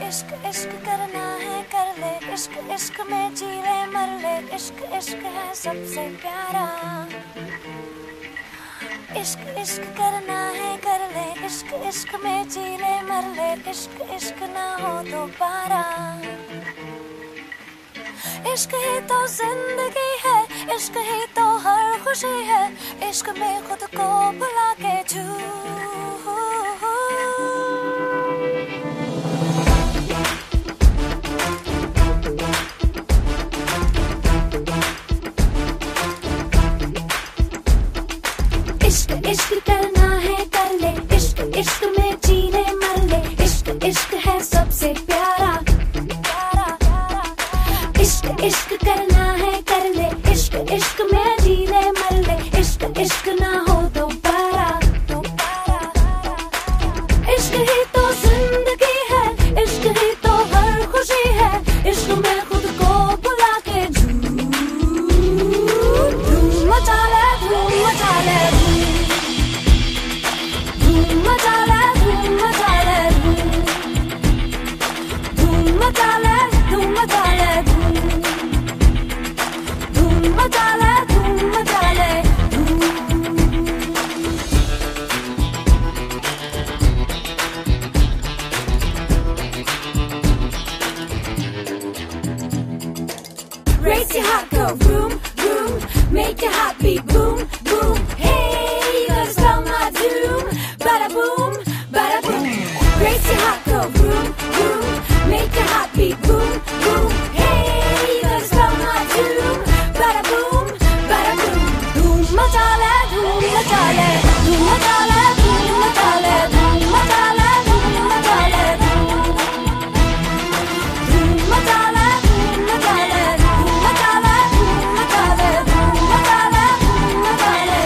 इश्क इश्क करना है कर ले, इश्क इश्क में जी ले मर ले, इश्क इश्क है सबसे प्यारा। इश्क इश्क करना है कर ले, इश्क इश्क में जी ले मर ले, इश्क इश्क ना हो दोबारा। इश्क ही तो जिंदगी है, इश्क ही तो हर खुशी है, इश्क में खुद को भुला के इश्क इश्क करना है कर ले, इश्क इश्क में जी ले मर ले, इश्क इश्क है सबसे प्यारा। इश्क इश्क करना है कर ले, इश्क इश्क में जी ले मर ले, इश्क इश्क ना हो दोबारा। इश्क ही तो जिंदगी है, इश्क ही तो हर खुशी है, इश्क में खुद को भुला के धूम मचा ले, धूम मचा ले, धूम मचा ले, धूम मचा ले, धूम मचा ले, धूम मचा ले, धूम मचा ले, धूम मचा ले, raise your heart, go vroom, vroom, make your heart beat boom, boom. Hey, you gonna spell my doom, bada boom, bada boom. Raise your heart, go vroom, vroom, make your heart beat boom, boom. Hey, you gonna spell my doom, bada boom, bada boom. Doom matale, doom matale, doom matale, doom matale, doom matale, doom matale, doom matale, doom matale, doom matale, doom matale, doom matale, doom matale,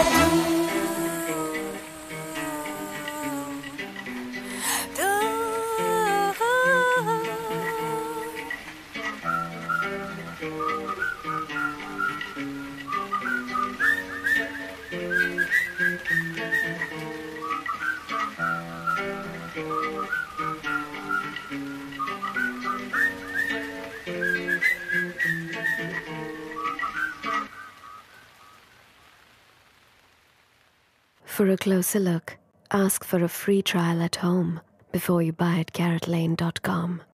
For a closer look, ask for a free trial at home before you buy at carrotlane.com.